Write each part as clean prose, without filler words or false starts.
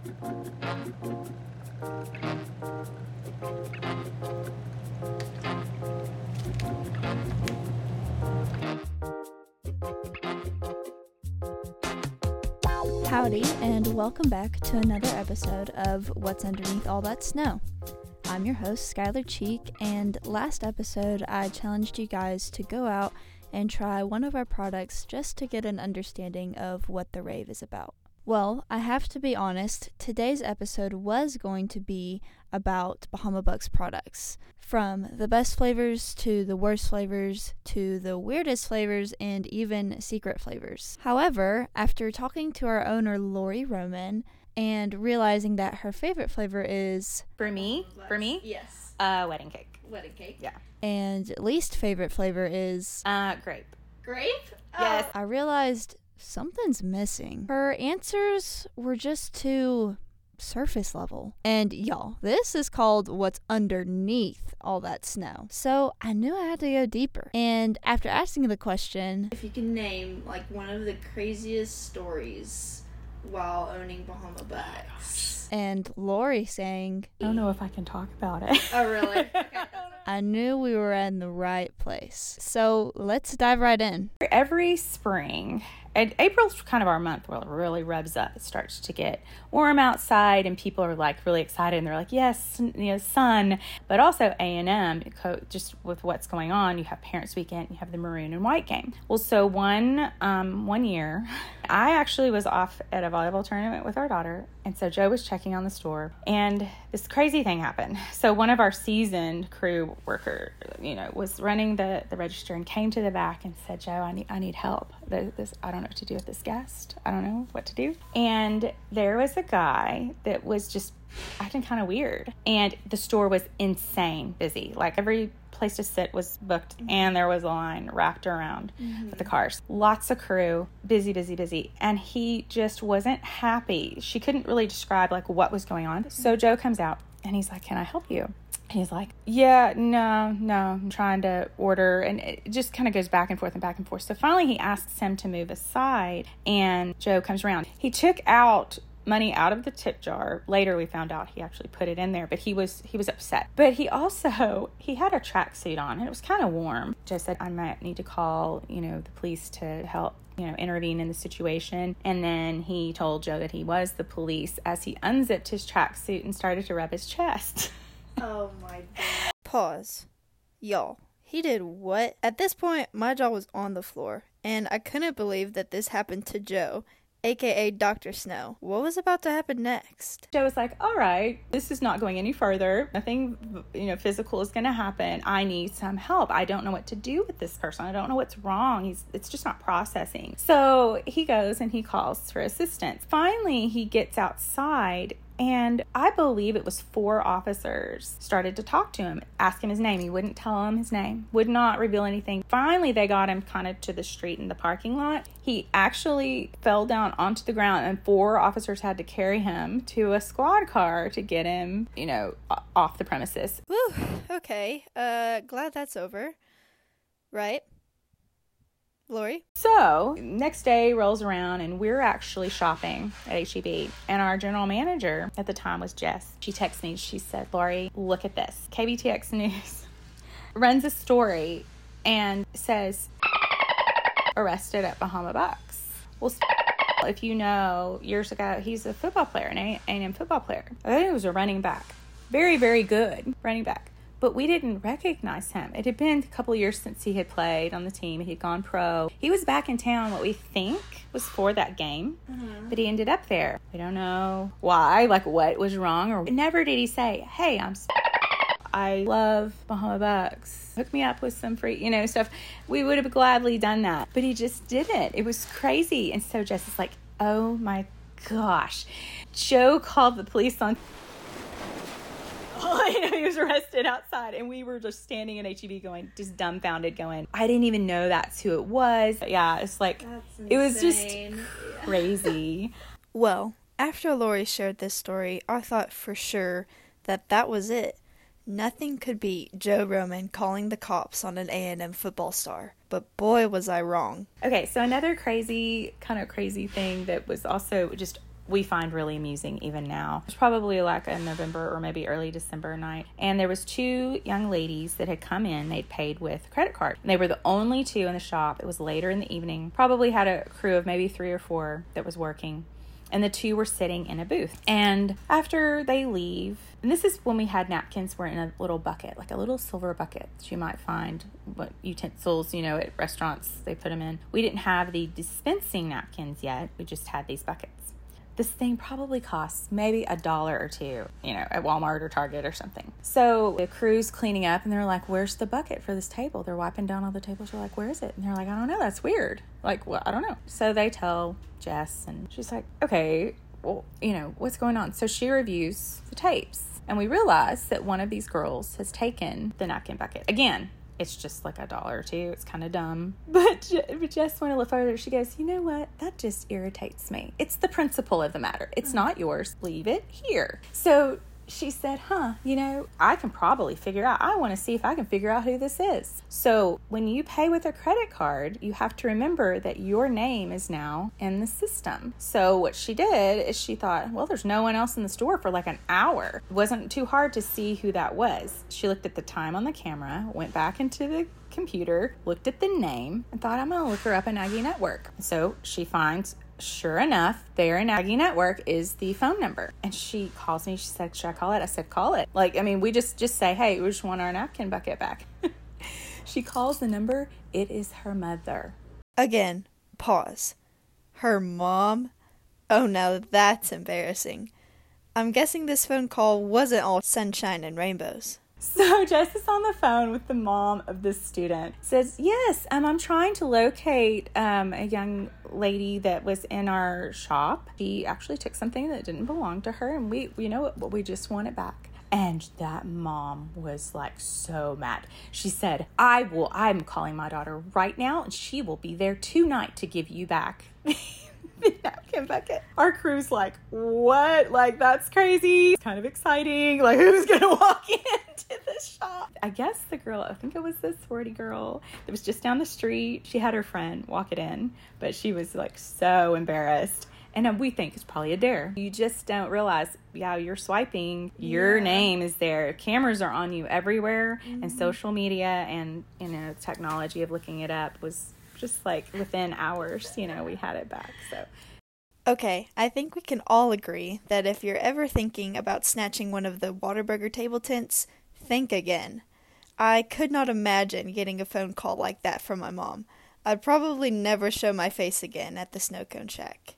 Howdy, and welcome back to another episode of What's Underneath All That Snow. I'm your host, Skylar Cheek, and last episode I challenged you guys to go out and try one of our products just to get an understanding of what the rave is about. Well, I have to be honest, today's episode was going to be about Bahama Bucks products. From the best flavors to the worst flavors to the weirdest flavors and even secret flavors. However, after talking to our owner, Lori Roman, and realizing that her favorite flavor is... For me? Yes. Wedding cake. Wedding cake? Yeah. And least favorite flavor is... Grape. Grape? Yes. I realized something's missing. Her answers were just too surface level. And y'all, this is called What's Underneath All That Snow. So I knew I had to go deeper. And after asking the question, if you can name like one of the craziest stories while owning Bahama Bucks. and Lori saying, I don't know if I can talk about it. Oh, really? Okay. I knew we were in the right place. So let's dive right in. Every spring, and April's kind of our month where it really revs up. It starts to get warm outside and people are like really excited and they're like, yes, sun. But also A&M, just with what's going on, you have Parents Weekend, you have the maroon and white game. Well, so one year, I actually was off at a volleyball tournament with our daughter. And so Joe was checking on the store and this crazy thing happened. So one of our seasoned crew worker, was running the register and came to the back and said, Joe, I need help. I don't know what to do with this guest. I don't know what to do. And there was a guy that was just acting kind of weird. And the store was insane busy. Like every place to sit was booked and there was a line wrapped around with the cars. Lots of crew, busy. And he just wasn't happy. She couldn't really describe like what was going on. So Joe comes out and he's like, can I help you? He's like, yeah, no, I'm trying to order. And it just kind of goes back and forth. So finally he asks him to move aside and Joe comes around. He took out money out of the tip jar. Later we found out he actually put it in there, but he was upset. But he had a tracksuit on and it was kind of warm. Joe said, I might need to call, the police to help intervene in the situation. And then he told Joe that he was the police as he unzipped his tracksuit and started to rub his chest. Oh my God. Pause. Y'all, he did what? At this point, my jaw was on the floor, and I couldn't believe that this happened to Joe, aka Dr. Snow. What was about to happen next? Joe was like, all right, this is not going any further. Nothing, physical is going to happen. I need some help. I don't know what to do with this person. I don't know what's wrong. It's just not processing. So he goes and he calls for assistance. Finally, he gets outside and I believe it was 4 officers started to talk to him, ask him his name. He wouldn't tell them his name, would not reveal anything. Finally, they got him kind of to the street in the parking lot. He actually fell down onto the ground and 4 officers had to carry him to a squad car to get him, off the premises. Whew, okay. Glad that's over. Right? Lori? So, next day rolls around and we're actually shopping at H-E-B. And our general manager at the time was Jess. She texted me. She said, Lori, look at this. KBTX News runs a story and says, arrested at Bahama Bucks. Well, if you know, years ago, he's a football player, an A&M football player. I think he was a running back. Very, very good running back. But we didn't recognize him. It had been a couple of years since he had played on the team. He had gone pro. He was back in town, what we think was for that game. But he ended up there. We don't know why, like what was wrong. Or never did he say, hey, I love Bahama Bucks. Hook me up with some free, stuff. We would have gladly done that. But he just didn't. It was crazy. And so Jess is like, oh my gosh. Joe called the police on... he was arrested outside and we were just standing in H-E-B going, just dumbfounded going, I didn't even know that's who it was. Yeah, it's like, it was just crazy. Well, after Lori shared this story, I thought for sure that was it. Nothing could beat Joe Roman calling the cops on an A&M football star. But boy, was I wrong. Okay, so another crazy thing that was also just we find really amusing even now. It was probably like a November or maybe early December night. And there was 2 young ladies that had come in. They'd paid with credit card. And they were the only 2 in the shop. It was later in the evening. Probably had a crew of maybe 3 or 4 that was working. And the 2 were sitting in a booth. And after they leave, and this is when we had napkins were in a little bucket, like a little silver bucket that you might find what utensils, at restaurants, they put them in. We didn't have the dispensing napkins yet. We just had these buckets. This thing probably costs maybe $1 or $2, at Walmart or Target or something. So the crew's cleaning up and they're like, where's the bucket for this table? They're wiping down all the tables. We're like, where is it? And they're like, I don't know. That's weird. Like, well, I don't know. So they tell Jess and she's like, okay, well, what's going on? So she reviews the tapes and we realize that one of these girls has taken the napkin bucket. Again, it's just like $1 or $2. It's kind of dumb. But Jess went a little further. She goes, you know what? That just irritates me. It's the principle of the matter. It's not yours. Leave it here. So she said, I can probably figure out. I want to see if I can figure out who this is. So when you pay with a credit card, you have to remember that your name is now in the system. So what she did is she thought, well, there's no one else in the store for like an hour. It wasn't too hard to see who that was. She looked at the time on the camera, went back into the computer, looked at the name, and thought, I'm going to look her up in Aggie Network. So she finds, sure enough, there in Aggie Network is the phone number. And she calls me. She said, should I call it? I said, call it. We just say, hey, we just want our napkin bucket back. She calls the number. It is her mother. Again, pause. Her mom? Oh, now that's embarrassing. I'm guessing this phone call wasn't all sunshine and rainbows. So Jess is on the phone with the mom of this student. Says, yes, I'm trying to locate a young lady that was in our shop. She actually took something that didn't belong to her, and we just want it back. And that mom was like so mad. She said, I'm calling my daughter right now, and she will be there tonight to give you back the napkin bucket. Our crew's like, what? Like, that's crazy. It's kind of exciting. Like, who's going to walk into the shop? I guess the girl, I think it was this sorority girl that was just down the street. She had her friend walk it in, but she was like so embarrassed. And we think it's probably a dare. You just don't realize, you're swiping. Your name is there. Cameras are on you everywhere. Mm-hmm. And social media and, technology of looking it up was just like within hours, we had it back. So, okay, I think we can all agree that if you're ever thinking about snatching one of the Whataburger table tents, think again. I could not imagine getting a phone call like that from my mom. I'd probably never show my face again at the Snow Cone Shack.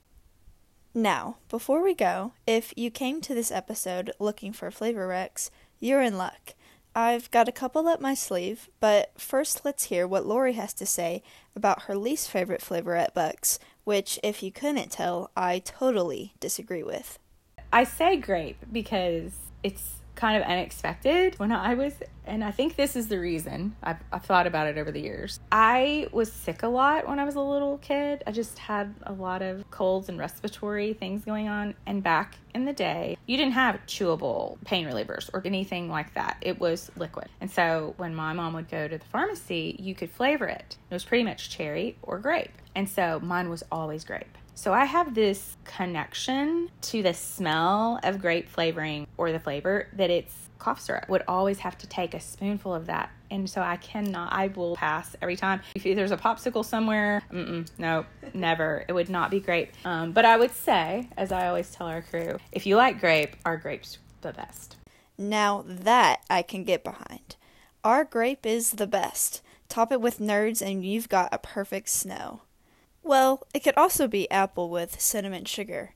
Now, before we go, if you came to this episode looking for flavor wrecks, you're in luck. I've got a couple up my sleeve, but first let's hear what Lori has to say about her least favorite flavor at Bucks, which, if you couldn't tell, I totally disagree with. I say grape because it's kind of unexpected. And I think this is the reason, I've thought about it over the years. I was sick a lot when I was a little kid. I just had a lot of colds and respiratory things going on. And back in the day, you didn't have chewable pain relievers or anything like that. It was liquid. And so when my mom would go to the pharmacy, you could flavor it. It was pretty much cherry or grape. And so mine was always grape. So I have this connection to the smell of grape flavoring or the flavor that it's cough syrup. Would always have to take a spoonful of that. And so I will pass every time. If there's a popsicle somewhere, no, never. It would not be grape. But I would say, as I always tell our crew, if you like grape, our grape's the best. Now that I can get behind. Our grape is the best. Top it with Nerds and you've got a perfect snow. Well, it could also be apple with cinnamon sugar.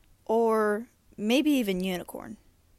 Or maybe even unicorn.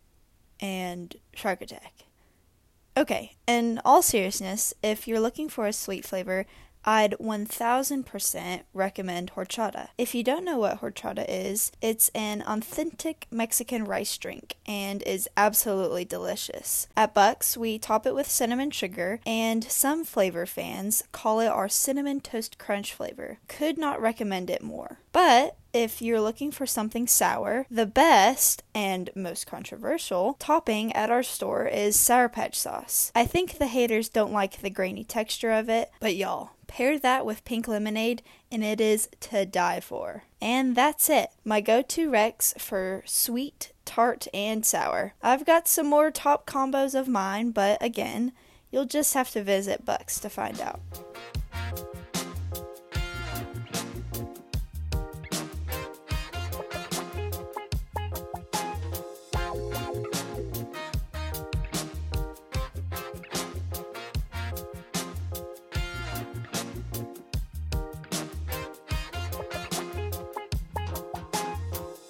And shark attack. Okay, in all seriousness, if you're looking for a sweet flavor, I'd 1000% recommend horchata. If you don't know what horchata is, it's an authentic Mexican rice drink and is absolutely delicious. At Bucks, we top it with cinnamon sugar, and some flavor fans call it our cinnamon toast crunch flavor. Could not recommend it more. But if you're looking for something sour, the best and most controversial topping at our store is Sour Patch sauce. I think the haters don't like the grainy texture of it, but y'all, Pair that with pink lemonade, and it is to die for. And that's it, my go-to Rex for sweet, tart, and sour. I've got some more top combos of mine, but again, you'll just have to visit Bucks to find out.